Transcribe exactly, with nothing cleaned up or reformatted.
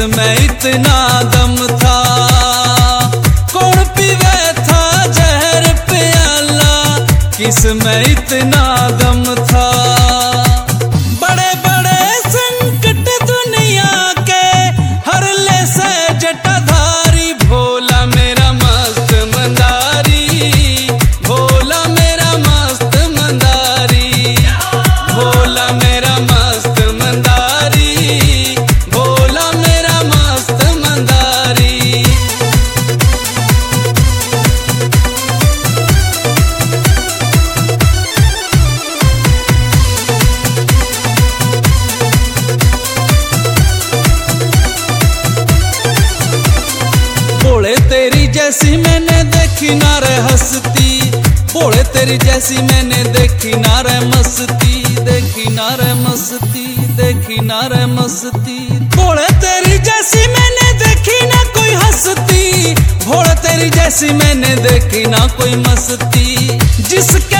किसमें इतना दम था, कौन पीवे था जहर प्याला, किसमें इतना दम था। बड़े बड़े संकट दुनिया के हर ले से जटाधारी, भोला मेरा मस्त मंदारी, भोला मेरा मस्त मंदारी, भोला मेरा मस्त मंदारी, भोला मेरा मस्त मंदारी। भोले तेरी जैसी मैंने देखी ना रे हंसती, भोले तेरी जैसी मैंने देखी ना रे मस्ती, देखी ना रे मस्ती, देखी ना रे मस्ती। भोले तेरी जैसी मैंने देखी ना कोई हंसती, भोले तेरी जैसी मैंने देखी ना कोई मस्ती, जिसके